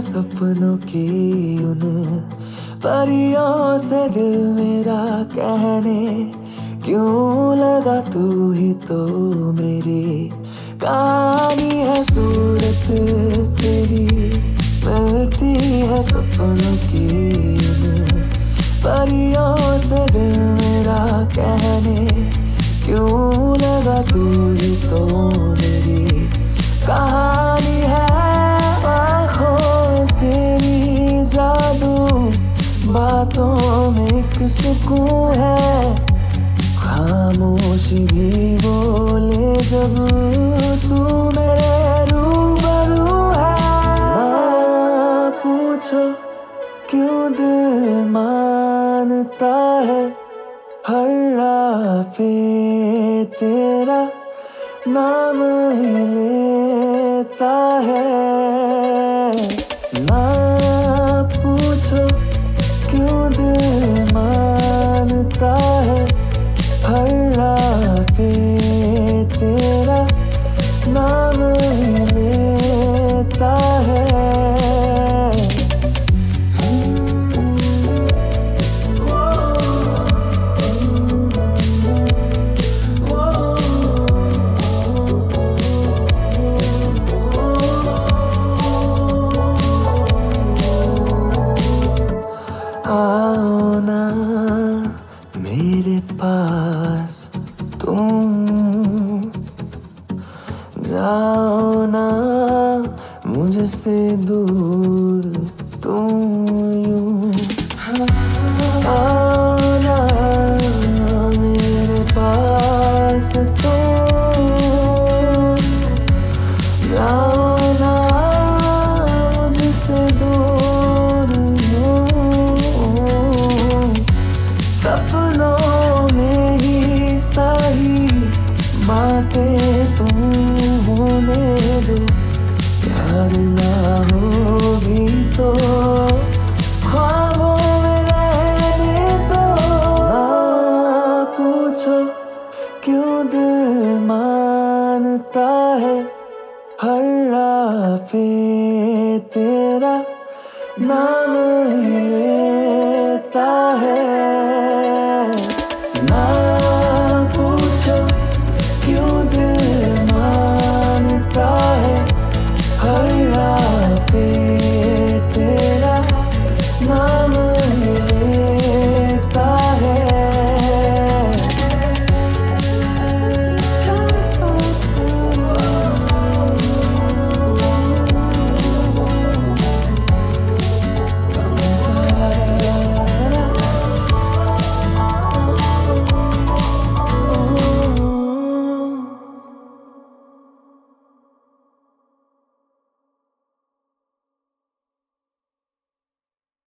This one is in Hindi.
सपनों की उन परियों से दिल मेरा कहने क्यों लगा, तू ही तो मेरी कहानी है। सूरत तेरी मिलती है सपनों की उन परियों से दिल मेरा कहने क्यों लगा, तू ही तो मेरी कहानी है। आँखों में तेरी जादू, बातों में एक सुकून है। खामोशी भी बोले जब तू मेरे रूबरू है। ना पूछो क्यों दिल मानता है, हर राह पे तेरा नाम ही लेता है। ना पूछो क्यों दिल मानता है, हर राह पे तेरा नाम ही लेता है। आओ ना मेरे पास तुम, जाओ ना मुझसे दूर तुम।